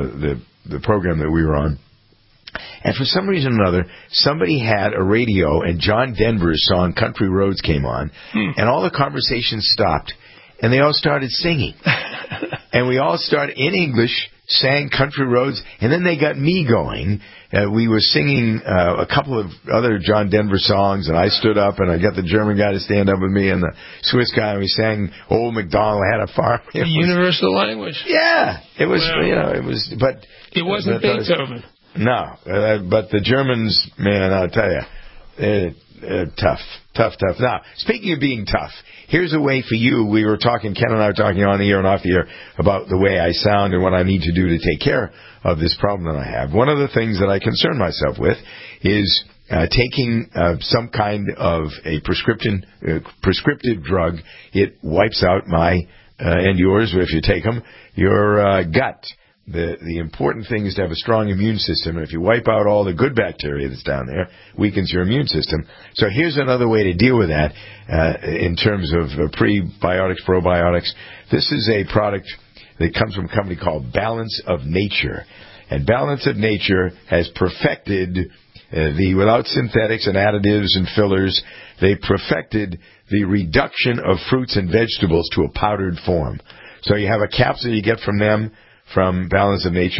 Speaker 2: the program that we were on. And for some reason or another, somebody had a radio, and John Denver's song Country Roads came on, and all the conversation stopped, and they all started singing. And we all started, in English, sang Country Roads, and then they got me going. We were singing a couple of other John Denver songs, and I stood up, and I got the German guy to stand up with me, and the Swiss guy, and we sang Old MacDonald Had a Farm.
Speaker 9: The universal language.
Speaker 2: Yeah. It was, it was, but...
Speaker 9: It wasn't Beethoven.
Speaker 2: No, but the Germans, man, I'll tell you, tough. Now, speaking of being tough, here's a way for you. Ken and I were talking on the air and off the air about the way I sound and what I need to do to take care of this problem that I have. One of the things that I concern myself with is taking some kind of a prescriptive drug. It wipes out my and yours, if you take them, your gut. The important thing is to have a strong immune system, and if you wipe out all the good bacteria that's down there, weakens your immune system. So here's another way to deal with that in terms of prebiotics, probiotics. This is a product that comes from a company called Balance of Nature. And Balance of Nature has perfected without synthetics and additives and fillers, they perfected the reduction of fruits and vegetables to a powdered form. So you have a capsule you get from them, from Balance of Nature,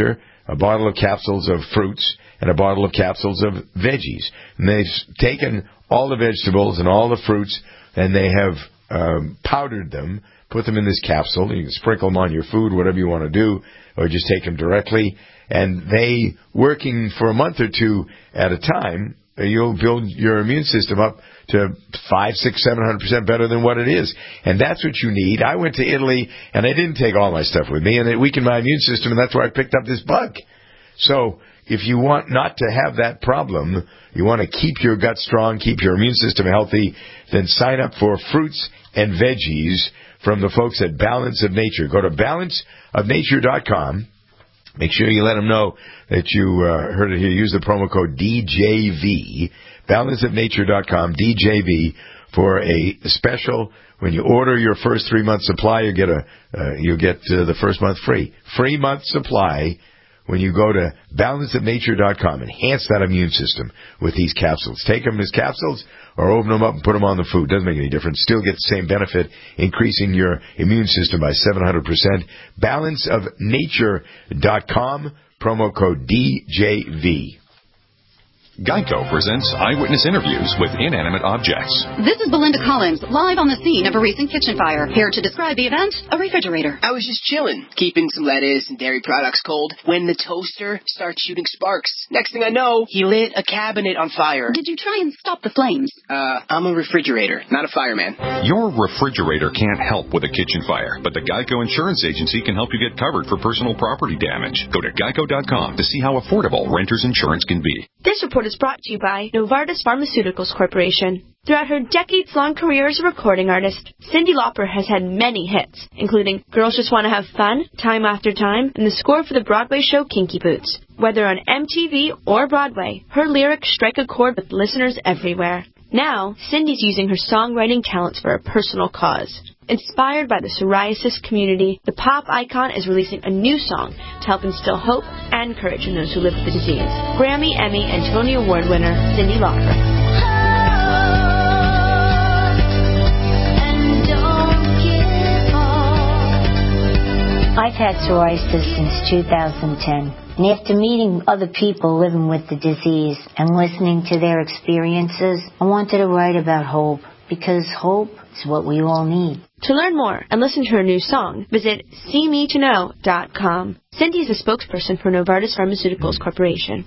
Speaker 2: a bottle of capsules of fruits, and a bottle of capsules of veggies. And they've taken all the vegetables and all the fruits, and they have powdered them, put them in this capsule. You can sprinkle them on your food, whatever you want to do, or just take them directly. And they, working for a month or two at a time, you'll build your immune system up to 500, 600, 700% better than what it is. And that's what you need. I went to Italy, and I didn't take all my stuff with me, and it weakened my immune system, and that's where I picked up this bug. So if you want not to have that problem, you want to keep your gut strong, keep your immune system healthy, then sign up for fruits and veggies from the folks at Balance of Nature. Go to balanceofnature.com. Make sure you let them know that you heard it here. Use the promo code DJV, balanceofnature.com, DJV, for a special. When you order your first 3-month supply, you get the first month free. Free month supply when you go to balanceofnature.com. Enhance that immune system with these capsules. Take them as capsules or open them up and put them on the food. Doesn't make any difference. Still get the same benefit, increasing your immune system by 700%. Balanceofnature.com, promo code DJV.
Speaker 16: Geico presents eyewitness interviews with inanimate objects.
Speaker 1: This is Belinda Collins, live on the scene of a recent kitchen fire. Here to describe the event, a refrigerator.
Speaker 4: I was just chilling, keeping some lettuce and dairy products cold, when the toaster starts shooting sparks. Next thing I know, he lit a cabinet on fire.
Speaker 1: Did you try and stop the flames?
Speaker 4: I'm a refrigerator, not a fireman.
Speaker 16: Your refrigerator can't help with a kitchen fire, but the Geico Insurance Agency can help you get covered for personal property damage. Go to geico.com to see how affordable renter's insurance can be.
Speaker 7: This report is brought to you by Novartis Pharmaceuticals Corporation. Throughout her decades-long career as a recording artist, Cyndi Lauper has had many hits, including Girls Just Want to Have Fun, Time After Time, and the score for the Broadway show Kinky Boots. Whether on MTV or Broadway, her lyrics strike a chord with listeners everywhere. Now, Cyndi's using her songwriting talents for a personal cause. Inspired by the psoriasis community, the pop icon is releasing a new song to help instill hope and courage in those who live with the disease. Grammy, Emmy, and Tony Award winner Cyndi Lauper.
Speaker 8: I've had psoriasis since 2010. And after meeting other people living with the disease and listening to their experiences, I wanted to write about hope, because hope is what we all need.
Speaker 7: To learn more and listen to her new song, visit seemetoknow.com. Cyndi is a spokesperson for Novartis Pharmaceuticals Corporation.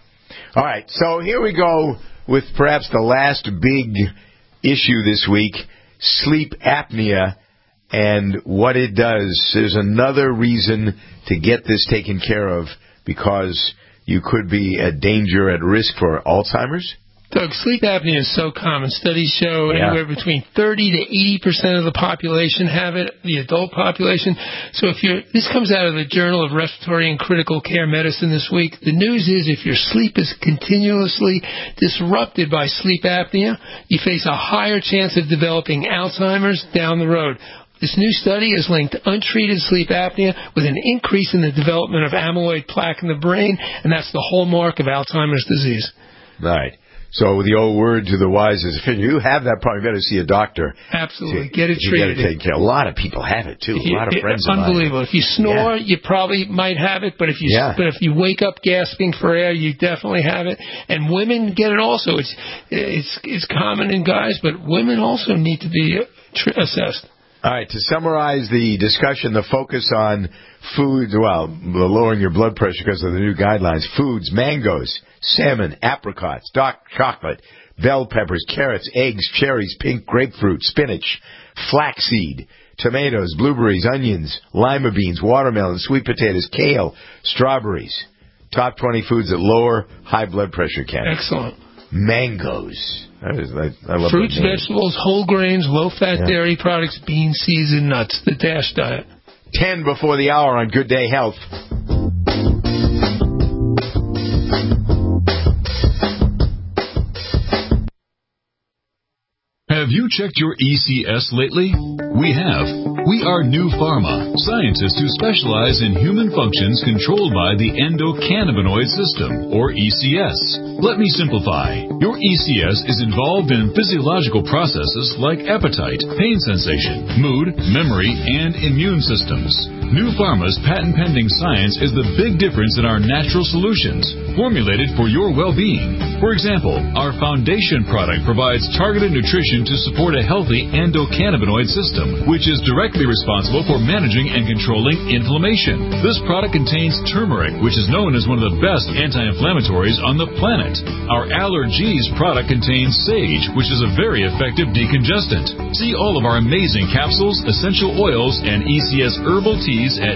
Speaker 2: All right, so here we go with perhaps the last big issue this week, sleep apnea and what it does. There's another reason to get this taken care of, because you could be at danger, at risk for Alzheimer's.
Speaker 9: Doug, sleep apnea is so common. Studies show anywhere between 30 to 80% of the population have it, the adult population. So this comes out of the Journal of Respiratory and Critical Care Medicine this week. The news is if your sleep is continuously disrupted by sleep apnea, you face a higher chance of developing Alzheimer's down the road. This new study has linked untreated sleep apnea with an increase in the development of amyloid plaque in the brain, and that's the hallmark of Alzheimer's disease.
Speaker 2: Right. So the old word to the wise is, if you have that problem, you better see a doctor.
Speaker 9: Absolutely. Get it treated.
Speaker 2: You got to take care. A lot of people have it, too. A lot of friends of mine.
Speaker 9: Unbelievable. If you snore, you probably might have it, but if you wake up gasping for air, you definitely have it. And women get it also. It's common in guys, but women also need to be assessed.
Speaker 2: All right, to summarize the discussion, the focus on food, lowering your blood pressure because of the new guidelines. Foods, mangoes, salmon, apricots, dark chocolate, bell peppers, carrots, eggs, cherries, pink grapefruit, spinach, flaxseed, tomatoes, blueberries, onions, lima beans, watermelon, sweet potatoes, kale, strawberries. Top 20 foods that lower high blood pressure candidates.
Speaker 9: Excellent.
Speaker 2: Mangoes. I love
Speaker 9: fruits, vegetables, whole grains, low-fat dairy products, beans, seeds, and nuts. The DASH diet.
Speaker 2: 10 before the hour on Good Day Health.
Speaker 22: Have you checked your ECS lately?
Speaker 5: We are New Pharma, scientists who specialize in human functions controlled by the endocannabinoid system, or ECS. Let me simplify. Your ECS is involved in physiological processes like appetite, pain sensation, mood, memory, and immune systems. New Pharma's patent-pending science is the big difference in our natural solutions, formulated for your well-being. For example, our Foundation product provides targeted nutrition to support a healthy endocannabinoid system, which is directly responsible for managing and controlling inflammation. This product contains turmeric, which is known as one of the best anti-inflammatories on the planet. Our Allergies product contains sage, which is a very effective decongestant. See all of our amazing capsules, essential oils, and ECS herbal teas at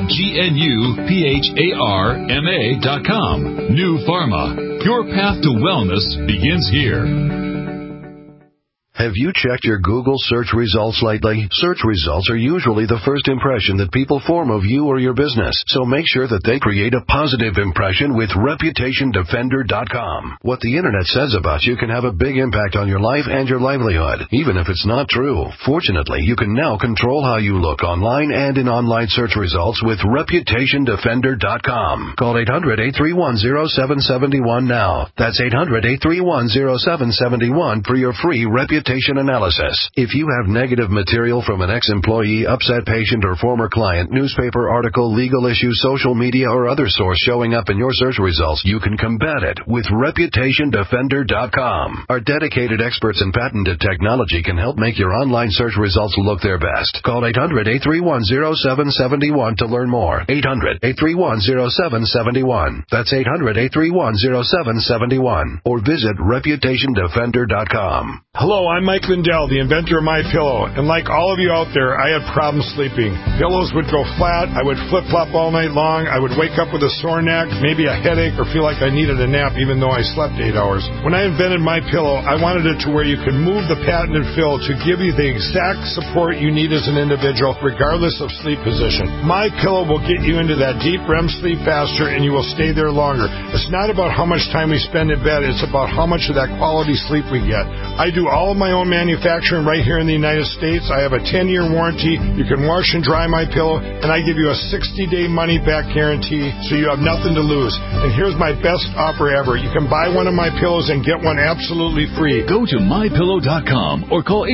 Speaker 5: GNUPHARMA.com. New Pharma. Your path to wellness begins here.
Speaker 10: Have you checked your Google search results lately? Search results are usually the first impression that people form of you or your business, so make sure that they create a positive impression with ReputationDefender.com. What the Internet says about you can have a big impact on your life and your livelihood, even if it's not true. Fortunately, you can now control how you look online and in online search results with ReputationDefender.com. Call 800-831-0771 now. That's 800-831-0771 for your free reputation analysis. If you have negative material from an ex-employee, upset patient, or former client, newspaper article, legal issue, social media, or other source showing up in your search results, you can combat it with ReputationDefender.com. Our dedicated experts in patented technology can help make your online search results look their best. Call 800-831-0771 to learn more. 800-831-0771. That's 800-831-0771. Or visit ReputationDefender.com.
Speaker 11: Hello, I'm Mike Lindell, the inventor of MyPillow, and like all of you out there, I had problems sleeping. Pillows would go flat, I would flip-flop all night long, I would wake up with a sore neck, maybe a headache, or feel like I needed a nap even though I slept 8 hours. When I invented MyPillow, I wanted it to where you could move the patented fill to give you the exact support you need as an individual, regardless of sleep position. MyPillow will get you into that deep REM sleep faster, and you will stay there longer. It's not about how much time we spend in bed, it's about how much of that quality sleep we get. I do all of my own manufacturing right here in the United States. I have a 10-year warranty. You can wash and dry MyPillow, and I give you a 60-day money-back guarantee, so you have nothing to lose. And here's my best offer ever. You can buy one of my pillows and get one absolutely free.
Speaker 5: Go to MyPillow.com or call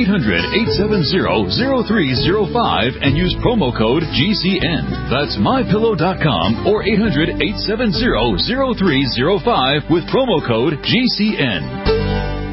Speaker 5: 800-870-0305 and use promo code GCN. That's MyPillow.com or 800-870-0305 with promo code GCN.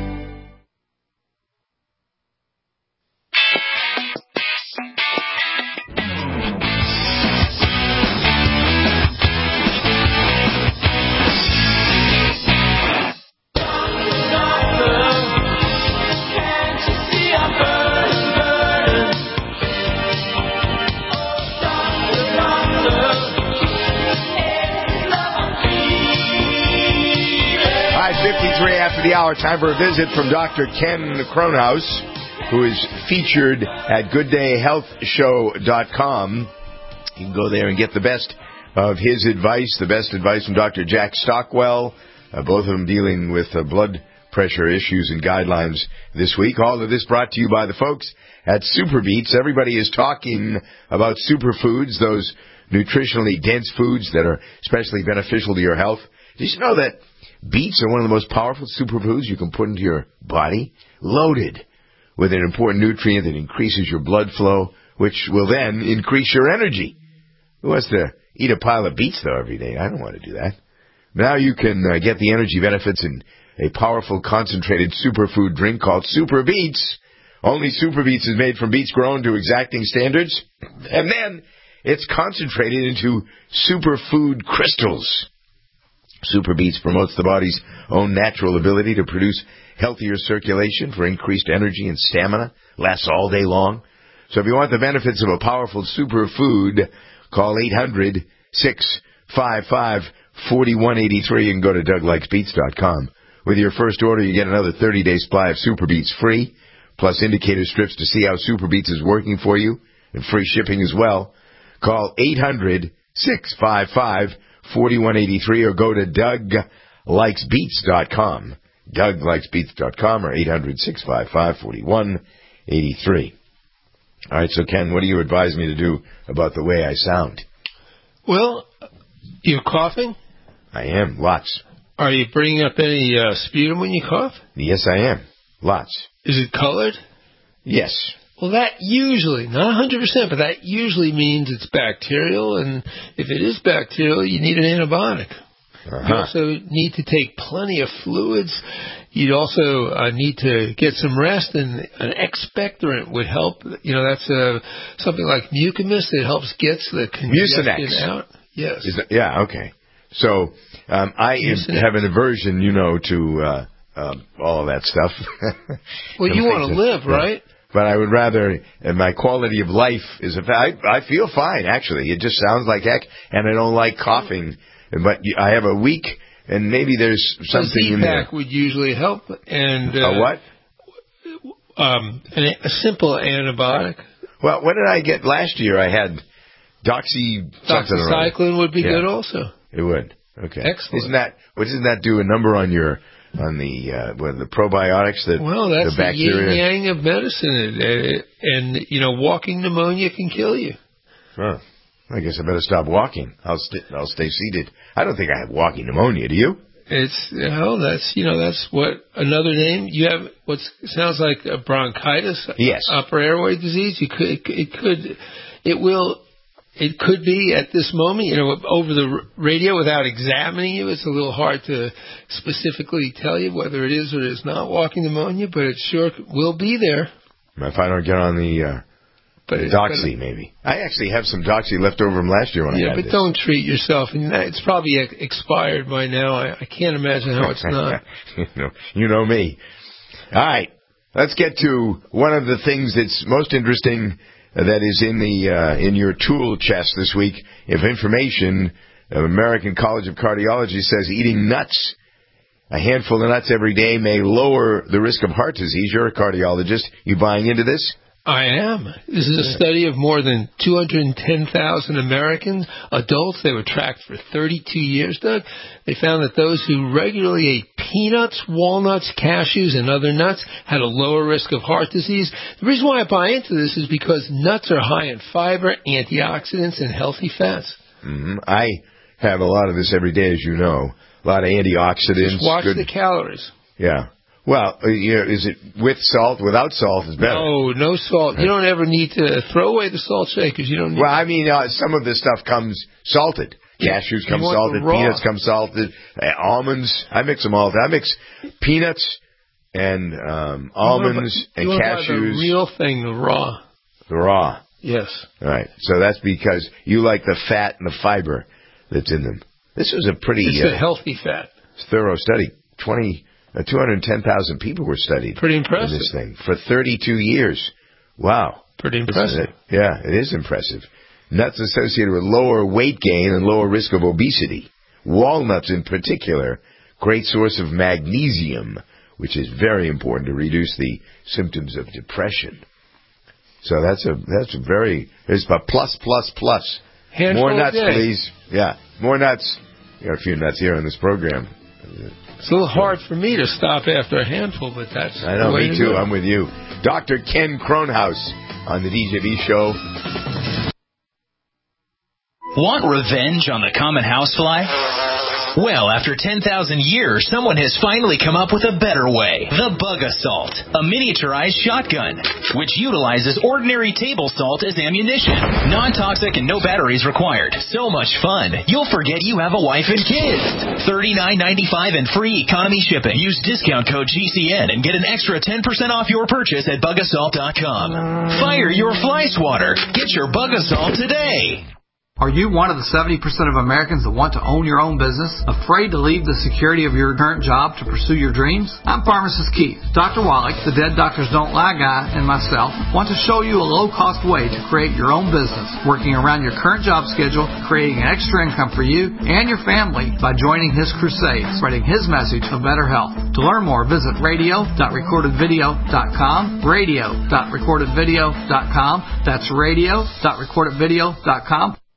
Speaker 2: The hour, time for a visit from Dr. Ken Kronhaus, who is featured at GoodDayHealthShow.com. You can go there and get the best of his advice, the best advice from Dr. Jack Stockwell, both of them dealing with blood pressure issues and guidelines this week. All of this brought to you by the folks at SuperBeets. Everybody is talking about superfoods, those nutritionally dense foods that are especially beneficial to your health. Did you know that beets are one of the most powerful superfoods you can put into your body, loaded with an important nutrient that increases your blood flow, which will then increase your energy. Who wants to eat a pile of beets, though, every day? I don't want to do that. Now you can get the energy benefits in a powerful, concentrated superfood drink called SuperBeets. Only SuperBeets is made from beets grown to exacting standards, and then it's concentrated into superfood crystals. SuperBeets promotes the body's own natural ability to produce healthier circulation for increased energy and stamina. Lasts all day long. So if you want the benefits of a powerful superfood, call 800-655-4183 and go to DougLikesBeets.com. With your first order, you get another 30-day supply of SuperBeets free, plus indicator strips to see how SuperBeets is working for you, and free shipping as well. Call 800-655-4183 or go to DougLikesBeets.com. DougLikesBeets.com or 800-655-4183. All right, so Ken, what do you advise me to do about the way I sound?
Speaker 9: Well, you're coughing?
Speaker 2: I am, lots.
Speaker 9: Are you bringing up any sputum when you cough?
Speaker 2: Yes, I am. Lots.
Speaker 9: Is it colored?
Speaker 2: Yes.
Speaker 9: Well, that usually, not 100%, but that usually means it's bacterial, and if it is bacterial, you need an antibiotic. You also need to take plenty of fluids. You'd also need to get some rest, and an expectorant would help. That's something like Mucimus that helps gets the congestion out. Yes.
Speaker 2: Yeah, okay. So I have an aversion, to all of that stuff.
Speaker 9: Well, you want to live, right?
Speaker 2: But I would rather, and my quality of life is, I feel fine, actually. It just sounds like heck, and I don't like coughing. But I have a week, and maybe there's something in there.
Speaker 9: Z-Pak would usually help. And
Speaker 2: a what?
Speaker 9: A simple antibiotic.
Speaker 2: Well, what did I get last year? I had
Speaker 9: doxycycline would be good also.
Speaker 2: It would. Okay.
Speaker 9: Excellent.
Speaker 2: Doesn't that do a number on the probiotics that
Speaker 9: that's
Speaker 2: the bacteria?
Speaker 9: The yin yang of medicine, and walking pneumonia can kill you.
Speaker 2: Huh. I guess I better stop walking. I'll stay seated. I don't think I have walking pneumonia. Do you?
Speaker 9: That's what another name. You have what sounds like a bronchitis.
Speaker 2: Yes.
Speaker 9: Upper airway disease. It could be at this moment, over the radio without examining you. It's a little hard to specifically tell you whether it is or is not walking pneumonia, but it sure will be there.
Speaker 2: If I don't get on the Doxy, maybe. I actually have some Doxy left over from last year when I had this.
Speaker 9: Yeah, but don't treat yourself. It's probably expired by now. I can't imagine how it's not.
Speaker 2: You know me. All right. Let's get to one of the things that's most interesting that is in your tool chest this week. If information, American College of Cardiology says eating nuts, a handful of nuts every day, may lower the risk of heart disease. You're a cardiologist. You buying into this?
Speaker 9: I am. This is a study of more than 210,000 American adults. They were tracked for 32 years, Doug. They found that those who regularly ate peanuts, walnuts, cashews, and other nuts had a lower risk of heart disease. The reason why I buy into this is because nuts are high in fiber, antioxidants, and healthy fats.
Speaker 2: Mm-hmm. I have a lot of this every day, as you know. A lot of antioxidants.
Speaker 9: Just watch the calories.
Speaker 2: Yeah. Well, is it with salt? Without salt is better.
Speaker 9: No salt. You don't ever need to throw away the salt shakers. You don't need
Speaker 2: I mean, some of this stuff comes salted. Cashews come salted. Peanuts come salted. Almonds. I mix them all. I mix peanuts and almonds and cashews.
Speaker 9: The real thing, the raw.
Speaker 2: The raw.
Speaker 9: Yes.
Speaker 2: All right. So that's because you like the fat and the fiber that's in them. This was a pretty...
Speaker 9: It's a healthy fat.
Speaker 2: Thorough study. 210,000 people were studied.
Speaker 9: Pretty impressive.
Speaker 2: In this thing for 32 years. Wow.
Speaker 9: Pretty impressive.
Speaker 2: It is impressive. Nuts associated with lower weight gain and lower risk of obesity. Walnuts in particular, great source of magnesium, which is very important to reduce the symptoms of depression. So it's a plus.
Speaker 9: Handful
Speaker 2: more nuts,
Speaker 9: a day.
Speaker 2: please. Yeah, more nuts. We got a few nuts here on this program.
Speaker 9: It's a little hard for me to stop after a handful, but that's
Speaker 2: I know,
Speaker 9: the way
Speaker 2: me
Speaker 9: to
Speaker 2: too.
Speaker 9: go.
Speaker 2: I'm with you. Dr. Ken Kronhaus on the DJB show.
Speaker 12: Want revenge on the common housefly? Well, after 10,000 years, someone has finally come up with a better way. The Bug Assault, a miniaturized shotgun, which utilizes ordinary table salt as ammunition. Non-toxic and no batteries required. So much fun, you'll forget you have a wife and kids. $39.95 and free economy shipping. Use discount code GCN and get an extra 10% off your purchase at bugassault.com. Fire your fly swatter. Get your Bug Assault today.
Speaker 13: Are you one of the 70% of Americans that want to own your own business? Afraid to leave the security of your current job to pursue your dreams? I'm Pharmacist Keith. Dr. Wallach, the Dead Doctors Don't Lie guy, and myself want to show you a low-cost way to create your own business, working around your current job schedule, creating an extra income for you and your family by joining his crusade, spreading his message of better health. To learn more, visit radio.recordedvideo.com, radio.recordedvideo.com. That's radio.recordedvideo.com.